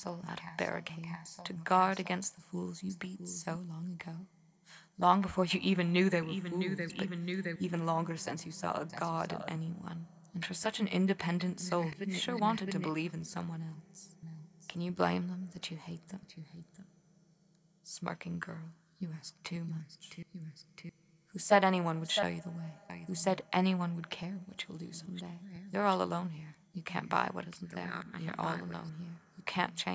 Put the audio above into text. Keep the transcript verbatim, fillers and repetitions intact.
castle out of barricades to guard against the fools you beat so long ago. Long before you even knew they were even fools, knew they even knew they even longer since you saw a god in anyone. And for such an independent soul, you sure wanted to believe in someone else. Can you blame them that you hate them? Smirking girl, you ask too much. Who said anyone would show you the way? Who said anyone would care what you'll do someday? You're all alone here. You can't buy what isn't there. You're all alone here. You can't change